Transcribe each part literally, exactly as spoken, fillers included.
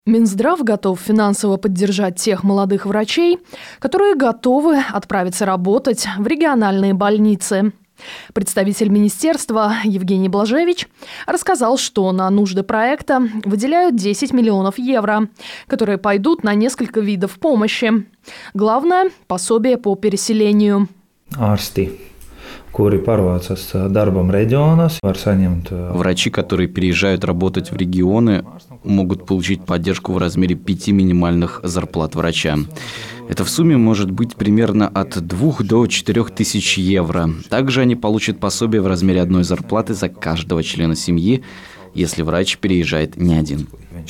Минздрав готов финансово поддержать тех молодых врачей, которые готовы отправиться работать в региональные больницы. Представитель министерства Евгений Блажевич рассказал, что на нужды проекта выделяют десять миллионов евро, которые пойдут на несколько видов помощи. Главное – пособие по переселению. Врачи, которые переезжают работать в регионы, могут получить поддержку в размере пяти минимальных зарплат врача. Это в сумме может быть примерно от двух до четырех тысяч евро. Также они получат пособие в размере одной зарплаты за каждого члена семьи, если врач переезжает не один.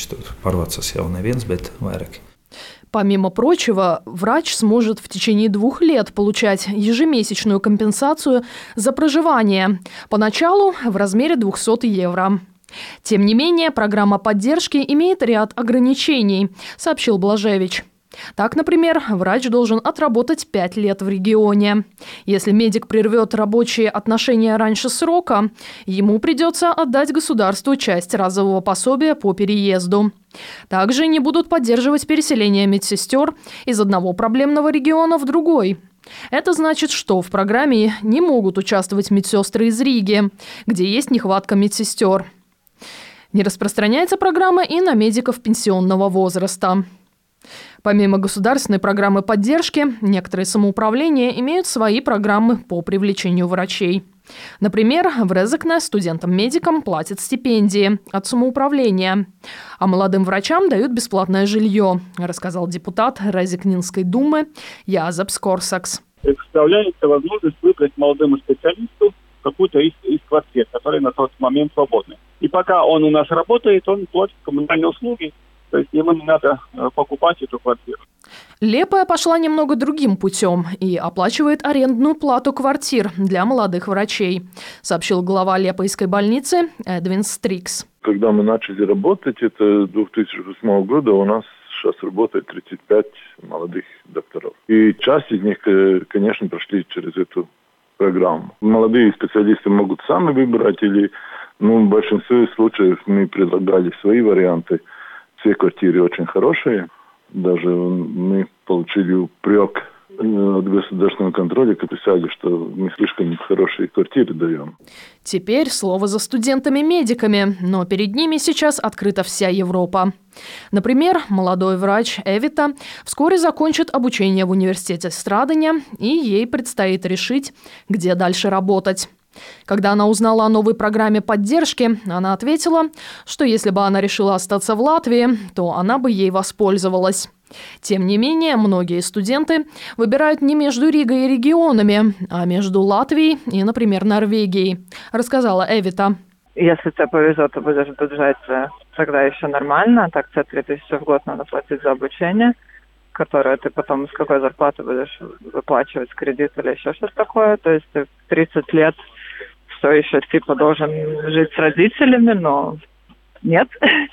Помимо прочего, врач сможет в течение двух лет получать ежемесячную компенсацию за проживание, поначалу в размере двухсот евро. Тем не менее, программа поддержки имеет ряд ограничений, сообщил Блажевич. Так, например, врач должен отработать пять лет в регионе. Если медик прервет рабочие отношения раньше срока, ему придется отдать государству часть разового пособия по переезду. Также не будут поддерживать переселение медсестер из одного проблемного региона в другой. Это значит, что в программе не могут участвовать медсестры из Риги, где есть нехватка медсестер. Не распространяется программа и на медиков пенсионного возраста. Помимо государственной программы поддержки, некоторые самоуправления имеют свои программы по привлечению врачей. Например, в Резекне студентам-медикам платят стипендии от самоуправления, а молодым врачам дают бесплатное жилье, рассказал депутат Резекнинской думы Язепс Корсакс. Представляется возможность выбрать молодому специалисту какую-то из, из квартир, которые на тот момент свободны. И пока он у нас работает, он платит коммунальные услуги. То есть ему не надо покупать эту квартиру. Лепая пошла немного другим путем и оплачивает арендную плату квартир для молодых врачей, сообщил глава Лепойской больницы Эдвин Стрикс. Когда мы начали работать, это две тысячи восьмого года, у нас сейчас работает тридцать пять молодых докторов. И часть из них, конечно, прошли через эту программу. Молодые специалисты могут сами выбирать или, ну, в большинстве случаев мы предлагали свои варианты. Все квартиры очень хорошие. Даже мы получили упрек от государственного контроля, как писали, что мы слишком хорошие квартиры даем. Теперь слово за студентами-медиками, но перед ними сейчас открыта вся Европа. Например, молодой врач Эвита вскоре закончит обучение в университете Страдания, и ей предстоит решить, где дальше работать. Когда она узнала о новой программе поддержки, она ответила, что если бы она решила остаться в Латвии, то она бы ей воспользовалась. Тем не менее, многие студенты выбирают не между Ригой и регионами, а между Латвией и, например, Норвегией, рассказала Эвита. Если тебе повезет, ты будешь бюджет, тогда еще нормально. Так тебе три тысячи в год надо платить за обучение, которое ты потом с какой зарплаты будешь выплачивать, кредит или еще что-то такое. То есть ты в тридцать лет все еще типа должен жить с родителями, но нет.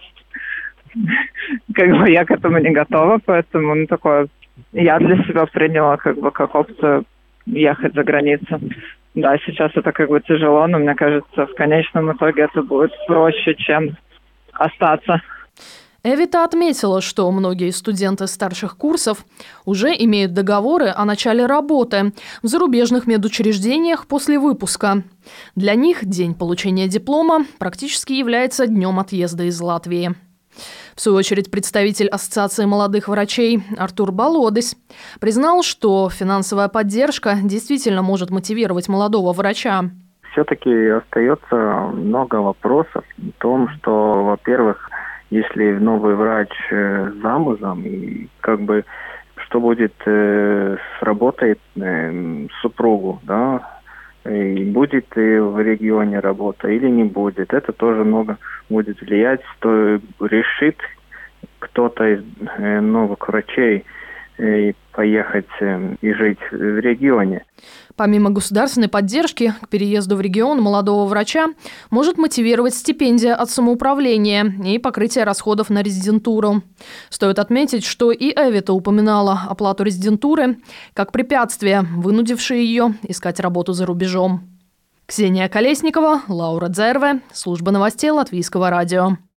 Как бы я к этому не готова, поэтому ну, такое я для себя приняла как бы как опцию ехать за границу. Да, сейчас это как бы тяжело, но мне кажется, в конечном итоге это будет проще, чем остаться. Эвита отметила, что многие студенты старших курсов уже имеют договоры о начале работы в зарубежных медучреждениях после выпуска. Для них день получения диплома практически является днем отъезда из Латвии. В свою очередь, представитель Ассоциации молодых врачей Артур Балодис признал, что финансовая поддержка действительно может мотивировать молодого врача. Все-таки остается много вопросов о том, что, во-первых, если новый врач э, замужем, и как бы что будет э, с работой э, супругу, да, и будет ли в регионе работа или не будет, это тоже много будет влиять, что решит кто-то из э, новых врачей э, поехать э, и жить в регионе. Помимо государственной поддержки к переезду в регион молодого врача может мотивировать стипендия от самоуправления и покрытие расходов на резидентуру. Стоит отметить, что и Эвита упоминала оплату резидентуры как препятствие, вынудившее ее искать работу за рубежом. Ксения Колесникова, Лаура Дзерве, служба новостей Латвийского радио.